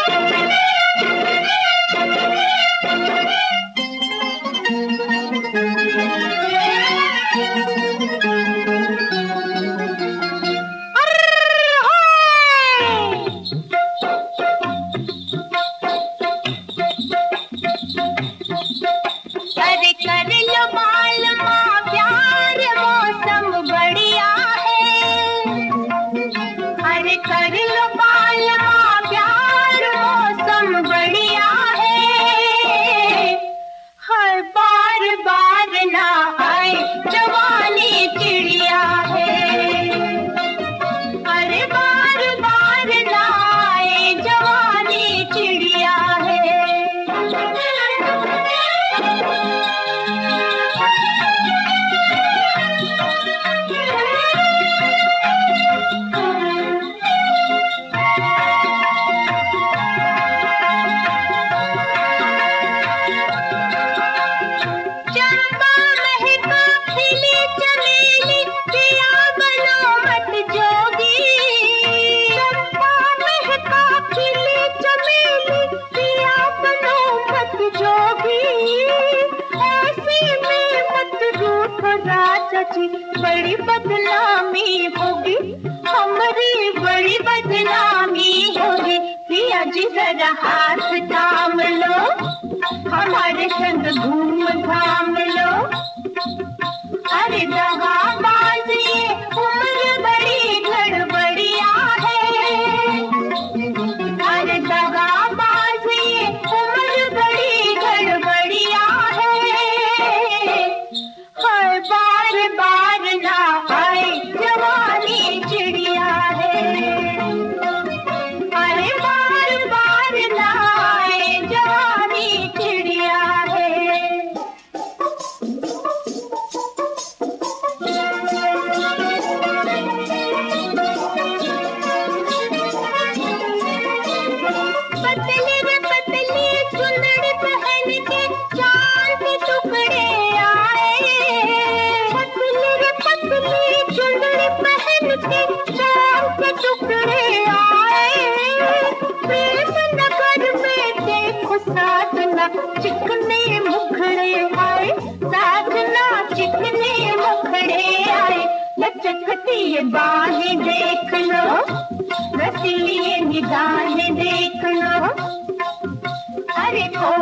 अरे कर लो मालूमा प्यार मौसम बढ़िया है। अरे कर लो मालूमा प्यार मौसम बढ़िया है। हर बार बार ना आए जवानी चिड़िया है। अरे बार बार ना आए जवानी चिड़िया है। बड़ी बदनामी होगी हमारी, बड़ी बदनामी होगी। पिया जी जरा हाथ थाम लो, हमारे संग घूम घाम लो। अरे दगाबाज ये उम्र बड़ी गड़बड़िया है। अरे दगाबाज ये उम्र बड़ी गड़बड़िया है। हर बार बार ना आए जवानी चिड़िया है। अरे बार बार ना आए जवानी चिड़िया है। पतली रे पतली चुंदड़ी पहन के चांद के टुकड़े आए। पतली रे पतली चुंदड़ी पहन के चांद के टुकड़े आए। प्रेम नगर में देखो साधना चिकने मुखड़े आए। साधना चिकने मुखड़े आए। लचकती ये बाहें देख लो, रसीली ये निगाहें देख लो। अरे